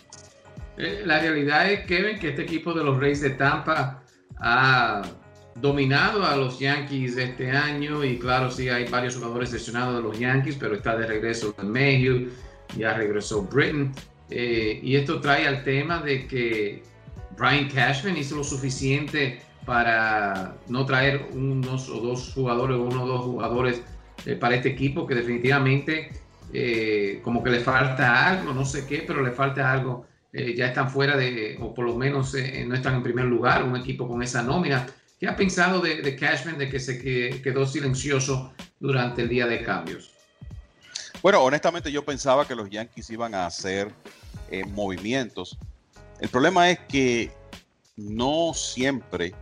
La realidad es, Kevin, que este equipo de los Rays de Tampa ha dominado a los Yankees este año y claro, sí hay varios jugadores lesionados de los Yankees, pero está de regreso Mayhew, ya regresó Britton, eh, y esto trae al tema de que Brian Cashman hizo lo suficiente para no traer unos o dos jugadores, uno o dos jugadores eh, para este equipo que definitivamente eh, como que le falta algo, no sé qué, pero le falta algo, eh, ya están fuera de, o por lo menos eh, no están en primer lugar, un equipo con esa nómina. ¿Qué ha pensado de, de Cashman, de que se que, quedó silencioso durante el día de cambios? Bueno, honestamente yo pensaba que los Yankees iban a hacer eh, movimientos. El problema es que no siempre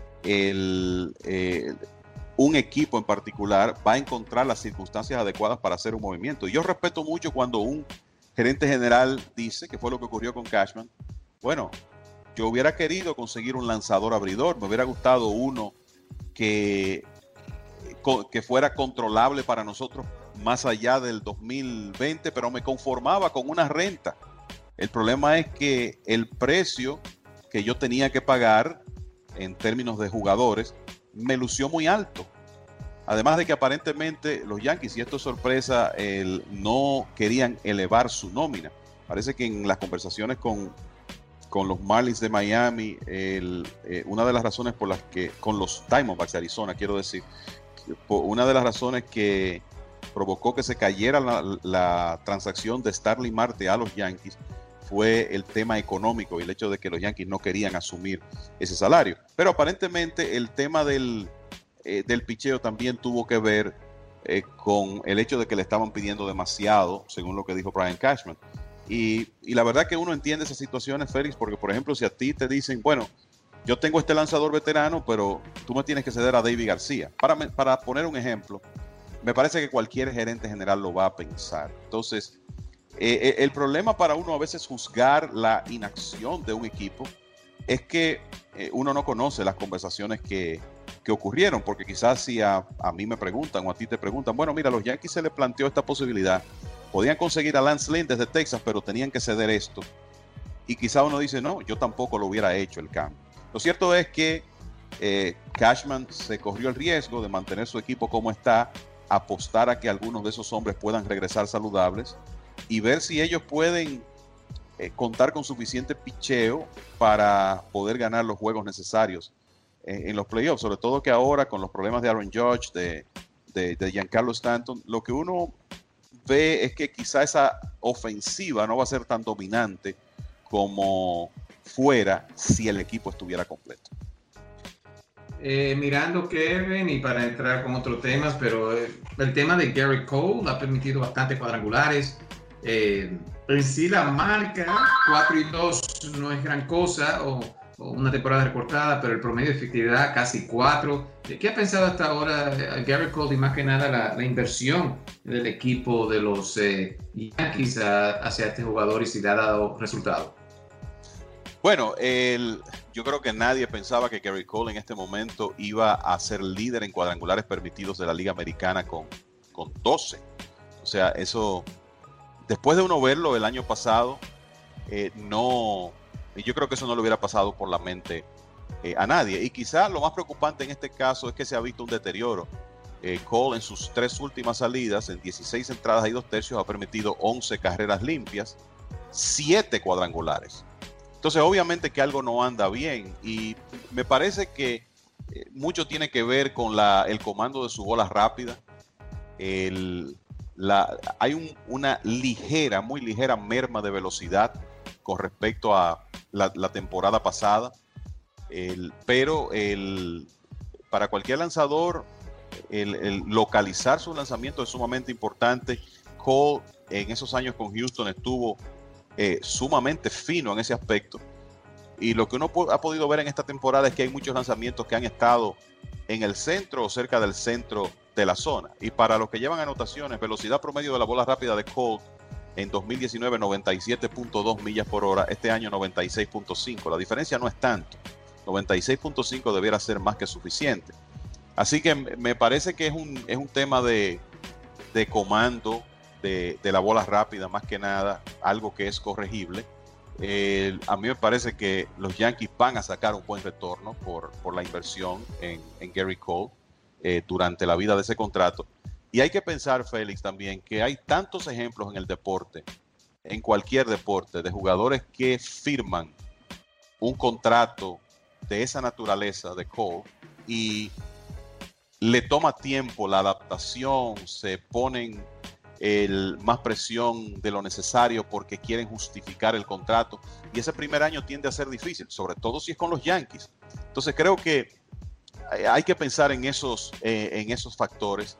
el, eh, un equipo en particular va a encontrar las circunstancias adecuadas para hacer un movimiento. Y yo respeto mucho cuando un gerente general dice, que fue lo que ocurrió con Cashman, bueno, yo hubiera querido conseguir un lanzador abridor, me hubiera gustado uno que, que fuera controlable para nosotros más allá del dos mil veinte, pero me conformaba con una renta. El problema es que el precio que yo tenía que pagar en términos de jugadores me lució muy alto. Además de que aparentemente los Yankees, y esto es sorpresa, el, no querían elevar su nómina. Parece que en las conversaciones con, con los Marlins de Miami, el, eh, una de las razones por las que, con los Diamondbacks de Arizona, quiero decir, una de las razones que provocó que se cayera la, la transacción de Starling Marte a los Yankees fue el tema económico y el hecho de que los Yankees no querían asumir ese salario. Pero aparentemente el tema del, eh, del picheo también tuvo que ver eh, con el hecho de que le estaban pidiendo demasiado, según lo que dijo Brian Cashman. Y, y la verdad que uno entiende esas situaciones, Félix, porque por ejemplo si a ti te dicen, bueno, yo tengo este lanzador veterano, pero tú me tienes que ceder a David García. Para, para poner un ejemplo, me parece que cualquier gerente general lo va a pensar. Entonces, eh, el problema para uno a veces juzgar la inacción de un equipo es que eh, uno no conoce las conversaciones que, que ocurrieron, porque quizás si a, a mí me preguntan o a ti te preguntan, bueno, mira, a los Yankees se les planteó esta posibilidad, podían conseguir a Lance Lynn desde Texas, pero tenían que ceder esto. Y quizás uno dice, no, yo tampoco lo hubiera hecho el cambio. Lo cierto es que eh, Cashman se corrió el riesgo de mantener su equipo como está, apostar a que algunos de esos hombres puedan regresar saludables y ver si ellos pueden eh, contar con suficiente picheo para poder ganar los juegos necesarios eh, en los playoffs, sobre todo que ahora con los problemas de Aaron Judge, de, de, de Giancarlo Stanton, lo que uno ve es que quizá esa ofensiva no va a ser tan dominante como fuera si el equipo estuviera completo. Eh, mirando Kevin, y para entrar con otros temas, pero eh, el tema de Gerrit Cole ha permitido bastantes cuadrangulares. Eh, en sí la marca cuatro y dos no es gran cosa, o, o una temporada recortada, pero el promedio de efectividad casi cuatro. ¿Qué ha pensado hasta ahora eh, Gerrit Cole y más que nada la, la inversión del equipo de los eh, Yankees a, hacia este jugador y si le ha dado resultado? Bueno, el, yo creo que nadie pensaba que Gerrit Cole en este momento iba a ser líder en cuadrangulares permitidos de la Liga Americana con, con doce. O sea, eso, después de uno verlo el año pasado, eh, no, yo creo que eso no le hubiera pasado por la mente eh, a nadie. Y quizás lo más preocupante en este caso es que se ha visto un deterioro. Eh, Cole en sus tres últimas salidas, en dieciséis entradas y dos tercios, ha permitido once carreras limpias, siete cuadrangulares. Entonces, obviamente que algo no anda bien y me parece que eh, mucho tiene que ver con la, el comando de su bola rápida. El, la, hay un, una ligera, muy ligera merma de velocidad con respecto a la, la temporada pasada. El, pero el, para cualquier lanzador, el, el localizar su lanzamiento es sumamente importante. Cole en esos años con Houston estuvo Eh, sumamente fino en ese aspecto, y lo que uno po- ha podido ver en esta temporada es que hay muchos lanzamientos que han estado en el centro o cerca del centro de la zona, y para los que llevan anotaciones, velocidad promedio de la bola rápida de Cole en dos mil diecinueve noventa y siete punto dos millas por hora, este año noventa y seis punto cinco, la diferencia no es tanto, noventa y seis punto cinco debiera ser más que suficiente, así que me parece que es un, es un tema de, de comando De, de la bola rápida, más que nada, algo que es corregible. Eh, a mí me parece que los Yankees van a sacar un buen retorno por, por la inversión en, en Gerrit Cole eh, durante la vida de ese contrato. Y hay que pensar, Félix, también que hay tantos ejemplos en el deporte, en cualquier deporte, de jugadores que firman un contrato de esa naturaleza de Cole y le toma tiempo la adaptación, se ponen el, más presión de lo necesario porque quieren justificar el contrato, y ese primer año tiende a ser difícil, sobre todo si es con los Yankees. Entonces creo que hay que pensar en esos, eh, en esos factores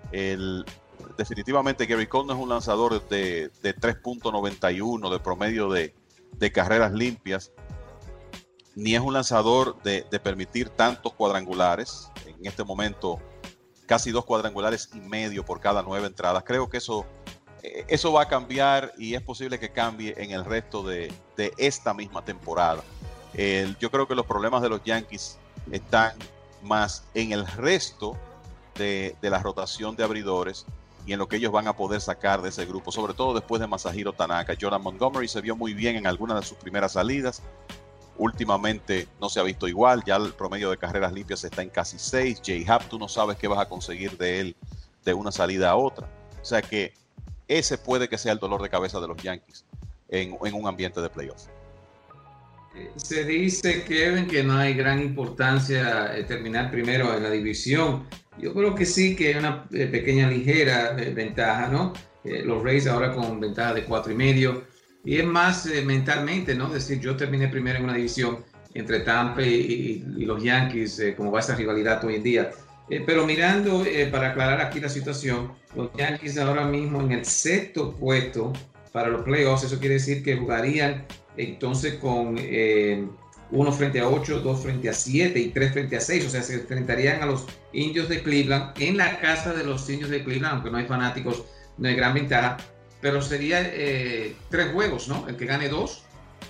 El, definitivamente Gary Cole no es un lanzador de, de tres punto noventa y uno de promedio de, de carreras limpias, ni es un lanzador de, de permitir tantos cuadrangulares. En este momento, casi dos cuadrangulares y medio por cada nueve entradas. Creo que eso, eso va a cambiar y es posible que cambie en el resto de, de esta misma temporada. El, yo creo que los problemas de los Yankees están más en el resto de, de la rotación de abridores y en lo que ellos van a poder sacar de ese grupo, sobre todo después de Masahiro Tanaka. Jordan Montgomery se vio muy bien en algunas de sus primeras salidas. Últimamente no se ha visto igual, ya el promedio de carreras limpias está en casi seis. J-Happ, tú no sabes qué vas a conseguir de él de una salida a otra. O sea que ese puede que sea el dolor de cabeza de los Yankees en, en un ambiente de playoff. Se dice, Kevin, que no hay gran importancia eh, terminar primero en la división. Yo creo que sí, que hay una eh, pequeña ligera eh, ventaja, ¿no? Eh, los Rays ahora con ventaja de cuatro y medio. Y es más eh, mentalmente, ¿no? Es decir, yo terminé primero en una división entre Tampa y, y, y los Yankees, eh, como va esa rivalidad hoy en día. Eh, pero mirando, eh, para aclarar aquí la situación, los Yankees ahora mismo en el sexto puesto para los playoffs. Eso quiere decir que jugarían entonces con eh, uno frente a ocho, dos frente a siete y tres frente a seis. O sea, se enfrentarían a los Indios de Cleveland en la casa de los Indios de Cleveland, aunque no hay fanáticos, no hay gran ventaja. Pero sería eh, tres juegos, ¿no? El que gane dos.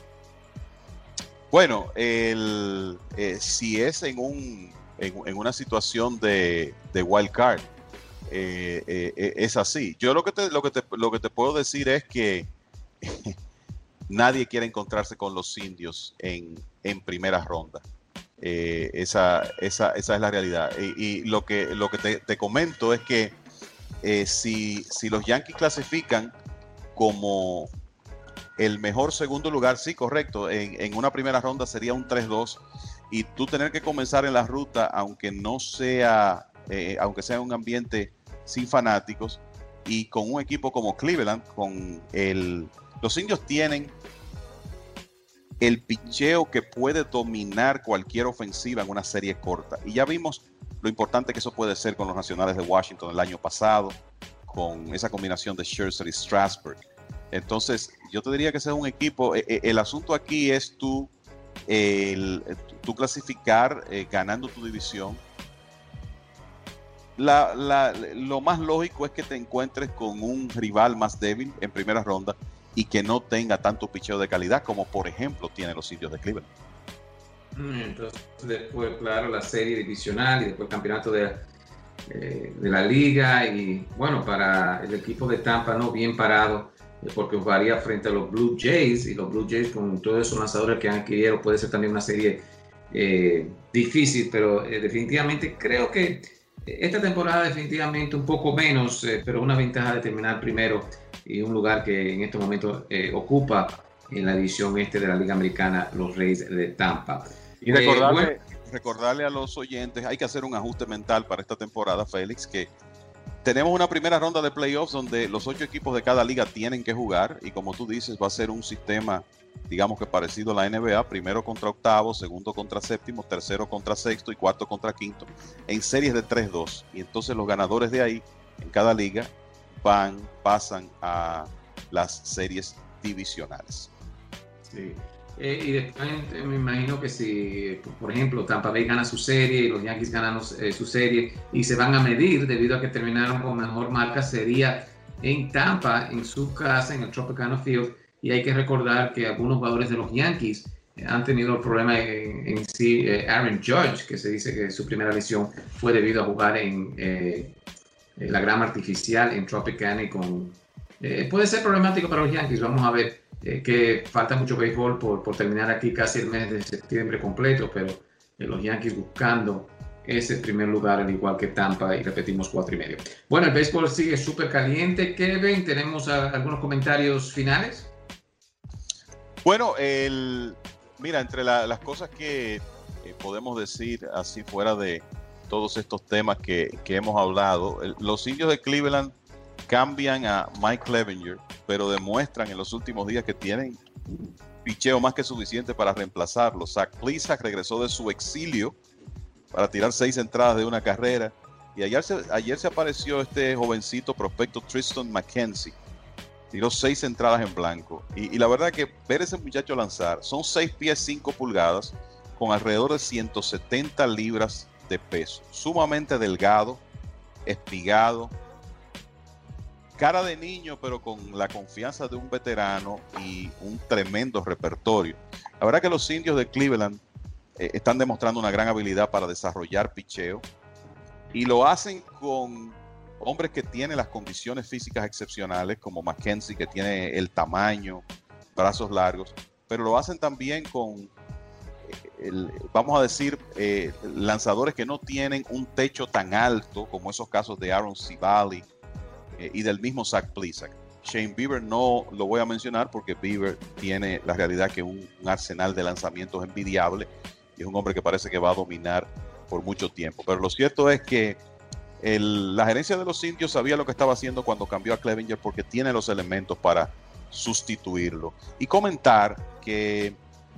Bueno, el, eh, si es en, un, en, en una situación de, de wild card, eh, eh, es así. Yo lo que te, lo que te, lo que te puedo decir es que nadie quiere encontrarse con los Indios en, en primera ronda. Eh, esa, esa, esa es la realidad. Y, y lo que, lo que te, te comento es que Eh, si, si los Yankees clasifican como el mejor segundo lugar, sí, correcto, en, en una primera ronda sería un tres dos, y tú tener que comenzar en la ruta, aunque no sea, eh, aunque sea un ambiente sin fanáticos, y con un equipo como Cleveland, con el, los Indios tienen el picheo que puede dominar cualquier ofensiva en una serie corta, y ya vimos lo importante que eso puede ser con los Nacionales de Washington el año pasado, con esa combinación de Scherzer y Strasburg. Entonces, yo te diría que ese es un equipo, eh, eh, el asunto aquí es tú, eh, el, tú clasificar eh, ganando tu división. La, la, lo más lógico es que te encuentres con un rival más débil en primera ronda y que no tenga tanto picheo de calidad como, por ejemplo, tienen los Indios de Cleveland. Entonces, después, claro, la serie divisional y después el campeonato de, eh, de la liga. Y bueno, para el equipo de Tampa, no bien parado, eh, porque jugaría frente a los Blue Jays. Y los Blue Jays, con todos esos lanzadores que han adquirido, puede ser también una serie eh, difícil. Pero eh, definitivamente creo que esta temporada, definitivamente un poco menos, eh, pero una ventaja de terminar primero y un lugar que en este momento eh, ocupa en la división este de la Liga Americana, los Rays de Tampa. Y recordarle, eh, bueno, recordarle a los oyentes, hay que hacer un ajuste mental para esta temporada, Félix, que tenemos una primera ronda de playoffs donde los ocho equipos de cada liga tienen que jugar, y como tú dices, va a ser un sistema, digamos que parecido a la N B A, primero contra octavo, segundo contra séptimo, tercero contra sexto y cuarto contra quinto, en series de tres dos, y entonces los ganadores de ahí, en cada liga, van, pasan a las series divisionales. Sí. Eh, y después me imagino que si, por ejemplo, Tampa Bay gana su serie y los Yankees ganan eh, su serie y se van a medir debido a que terminaron con mejor marca, sería en Tampa, en su casa, en el Tropicana Field. Y hay que recordar que algunos jugadores de los Yankees eh, han tenido el problema en, en sí. Eh, Aaron Judge, que se dice que su primera lesión fue debido a jugar en, eh, en la grama artificial en Tropicana, y con, eh, puede ser problemático para los Yankees. Vamos a ver. Eh, que falta mucho béisbol por, por terminar aquí casi el mes de septiembre completo, pero eh, los Yankees buscando ese primer lugar, al igual que Tampa, y repetimos cuatro y medio. Bueno, el béisbol sigue súper caliente. Kevin, ¿tenemos a, algunos comentarios finales? Bueno, el, mira, entre la, las cosas que eh, podemos decir así fuera de todos estos temas que, que hemos hablado, el, los Indios de Cleveland cambian a Mike Clevinger, pero demuestran en los últimos días que tienen picheo más que suficiente para reemplazarlo. Zach Plesac regresó de su exilio para tirar seis entradas de una carrera. Y ayer se, ayer se apareció este jovencito prospecto Tristan McKenzie. Tiró seis entradas en blanco. Y, y la verdad que ver ese muchacho lanzar, son seis pies cinco pulgadas con alrededor de ciento setenta libras de peso. Sumamente delgado, espigado, cara de niño, pero con la confianza de un veterano y un tremendo repertorio. La verdad que los indios de Cleveland eh, están demostrando una gran habilidad para desarrollar picheo y lo hacen con hombres que tienen las condiciones físicas excepcionales, como McKenzie, que tiene el tamaño, brazos largos, pero lo hacen también con, el, vamos a decir, eh, lanzadores que no tienen un techo tan alto como esos casos de Aaron Civale eh, y del mismo Zach Plesac. Shane Bieber no lo voy a mencionar porque Bieber tiene la realidad que un, un arsenal de lanzamientos envidiable y es un hombre que parece que va a dominar por mucho tiempo. Pero lo cierto es que el, la gerencia de los indios sabía lo que estaba haciendo cuando cambió a Clevinger porque tiene los elementos para sustituirlo. Y comentar que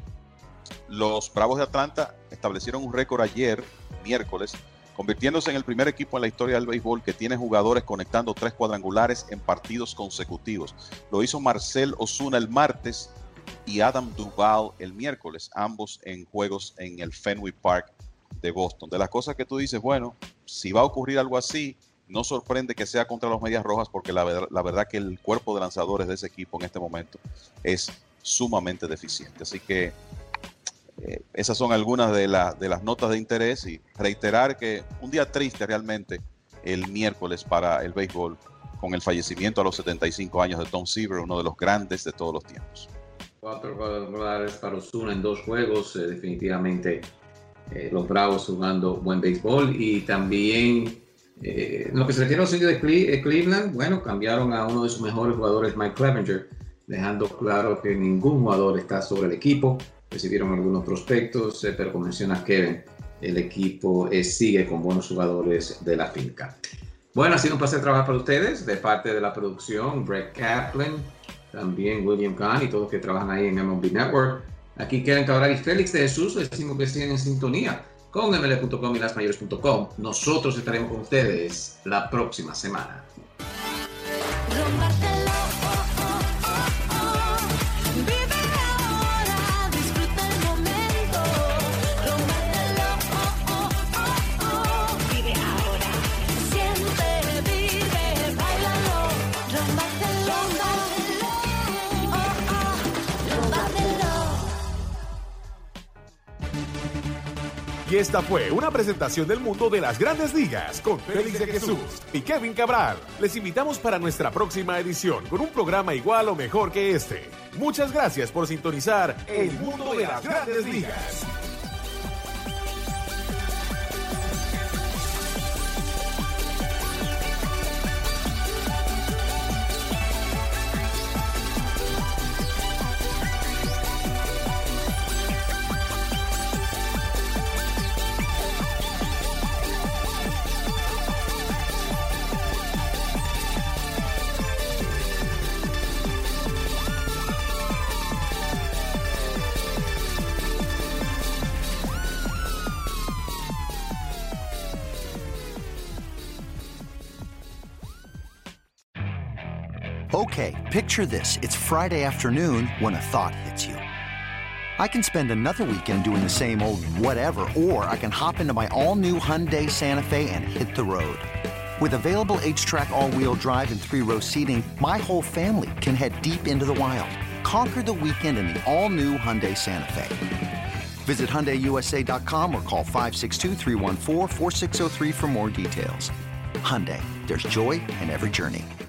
los Bravos de Atlanta establecieron un récord ayer, miércoles, convirtiéndose en el primer equipo en la historia del béisbol que tiene jugadores conectando tres cuadrangulares en partidos consecutivos. Lo hizo Marcell Ozuna el martes y Adam Duvall el miércoles, ambos en juegos en el Fenway Park de Boston. De las cosas que tú dices, bueno, si va a ocurrir algo así, no sorprende que sea contra los Medias Rojas porque la, la verdad que el cuerpo de lanzadores de ese equipo en este momento es sumamente deficiente. Así que Eh, esas son algunas de, la, de las notas de interés y reiterar que un día triste realmente el miércoles para el béisbol con el fallecimiento a los setenta y cinco años de Tom Seaver, uno de los grandes de todos los tiempos. Cuatro cuadrangulares para Ozuna en dos juegos, eh, definitivamente eh, los Bravos jugando buen béisbol y también eh, en lo que se refiere a los indios de Cle- Cleveland, bueno, cambiaron a uno de sus mejores jugadores, Mike Clevinger, dejando claro que ningún jugador está sobre el equipo. Recibieron algunos prospectos, eh, pero como menciona Kevin, el equipo eh, sigue con buenos jugadores de la finca. Bueno, ha sido un placer trabajar para ustedes, de parte de la producción, Brett Kaplan, también William Kahn y todos los que trabajan ahí en M L B Network. Aquí Kevin Cabral y Félix de Jesús, les decimos que estén en sintonía con M L B punto com y las mayores punto com. Nosotros estaremos con ustedes la próxima semana. Y esta fue una presentación del mundo de las Grandes Ligas con Félix de Jesús y Kevin Cabral. Les invitamos para nuestra próxima edición con un programa igual o mejor que este. Muchas gracias por sintonizar El Mundo de las Grandes Ligas. Okay, picture this. It's Friday afternoon when a thought hits you. I can spend another weekend doing the same old whatever, or I can hop into my all-new Hyundai Santa Fe and hit the road. With available H-Track all-wheel drive and three-row seating, my whole family can head deep into the wild. Conquer the weekend in the all-new Hyundai Santa Fe. Visit Hyundai U S A dot com or call five six two, three one four, four six zero three for more details. Hyundai, there's joy in every journey.